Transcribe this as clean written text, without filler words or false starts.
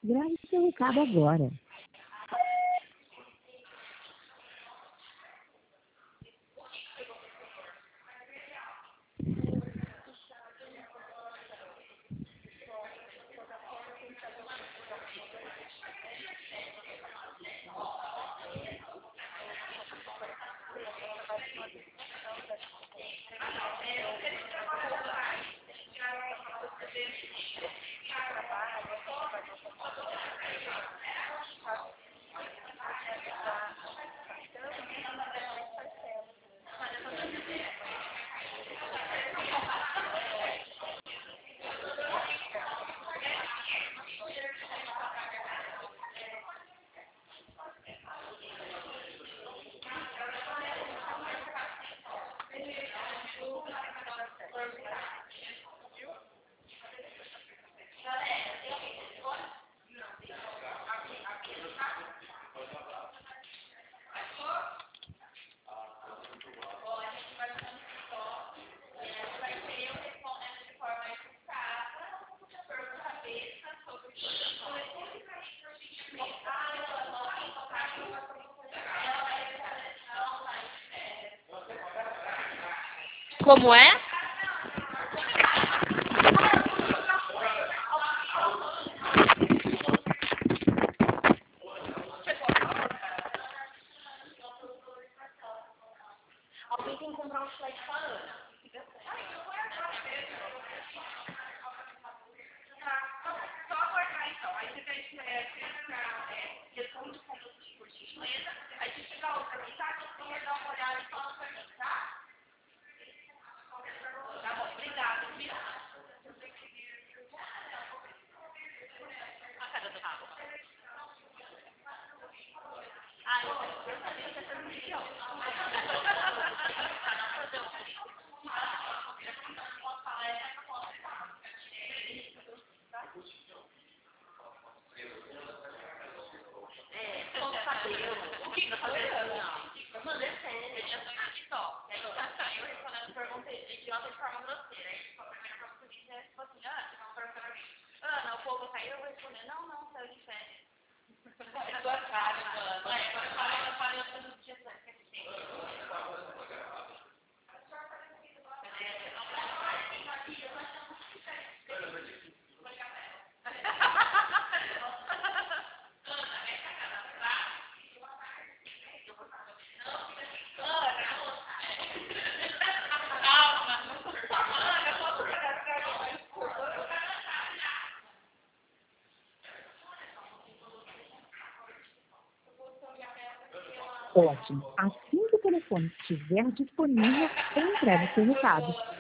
Grave seu recado agora. Como é? Alguém tem que comprar um chiclete com a Ana. Só aguardar então. Aí você responde por gentileza. Aí se chegar outra mensagem, você vai dar uma olhada e fala pra mim, tá? Tá bom, obrigada, viu? A cara do rabo. Ah, eu sabia que essa não tinha. O que tá fazendo? Mano, é sério. Eu já tô em TikTok. Eu respondendo perguntas idiota de forma grosseira. Aí, a primeira pergunta que é tipo assim, você não pergunta pra mim. Ana, o povo saiu, eu vou responder, não, saiu de férias. É sua cara, mano. Agora fala em outros dias que a gente tem. Ótimo. Assim que o telefone estiver disponível, eu entrego seu recado.